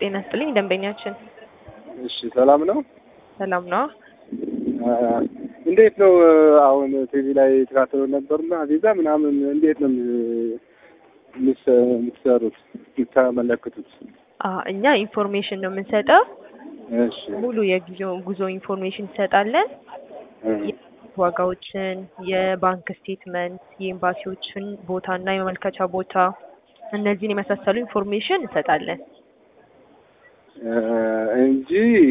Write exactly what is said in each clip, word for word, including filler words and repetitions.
ጤና ይስጥልኝ ደንበኛችን። እሺ ሰላም ነው? ሰላም ነው። እንዴት ነው አሁን ቲቪ ላይ ተካተሉ ነበርና ቪዛ ምናምን እንዴት ነው የምትሰሩት የምታመለክቱት? አዎ እኛ ኢንፎርሜሽን ነው የምንሰጠው። እሺ ሙሉ የጉዞ ጉዞ ኢንፎርሜሽን እንሰጣለን። ዋጋዎችን፣ የባንክ ስቴትመንት፣ የኤምባሲዎችን ቦታና የመመልከቻ ቦታ እነዚህን የመሳሰሉ ኢንፎርሜሽን እንሰጣለን እንጂ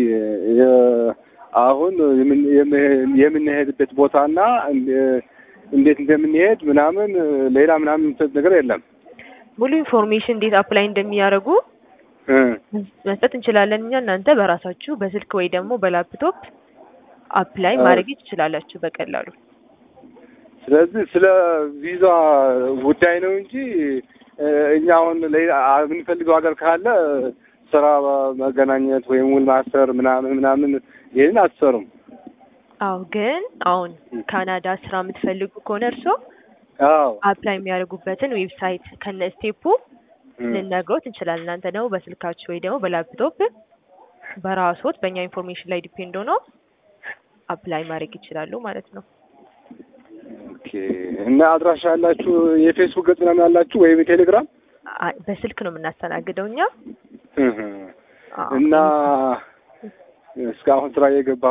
አሁን የምንሄድበት ቦታና እንዴት እንደምንሄድ ምናምን ሌላ ምናምን ነገር የለም። ሙሉ ኢንፎርሜሽን እንዴት አፕላይ እንደሚያደርጉ መስጠት እንችላለን እኛ። እናንተ በራሳችሁ በስልክ ወይ ደግሞ በላፕቶፕ አፕላይ ማድረግ ትችላላችሁ በቀላሉ። ስለዚህ ስለ ቪዛ ጉዳይ ነው እንጂ እኛ አሁን የምንፈልገው ሀገር ካለ ስራ መገናኘት ወይም ውል ማሰር ምናምን ምናምን ይሄን አትሰሩም? አዎ ግን አሁን ካናዳ ስራ የምትፈልጉ ከሆነ እርሶ አዎ አፕላይ የሚያደርጉበትን ዌብሳይት ከነ ስቴፑ ልንነግሮት እንችላለን። እናንተ ደግሞ በስልካችሁ ወይ ደግሞ በላፕቶፕ በራስዎት በእኛ ኢንፎርሜሽን ላይ ዲፔንድ ሆነው አፕላይ ማድረግ ይችላሉ ማለት ነው። ኦኬ። እና አድራሻ ያላችሁ የፌስቡክ ገጽ ምናምን ያላችሁ ወይም የቴሌግራም? በስልክ ነው የምናስተናግደው እኛ። እና እስካሁን ስራ የገባ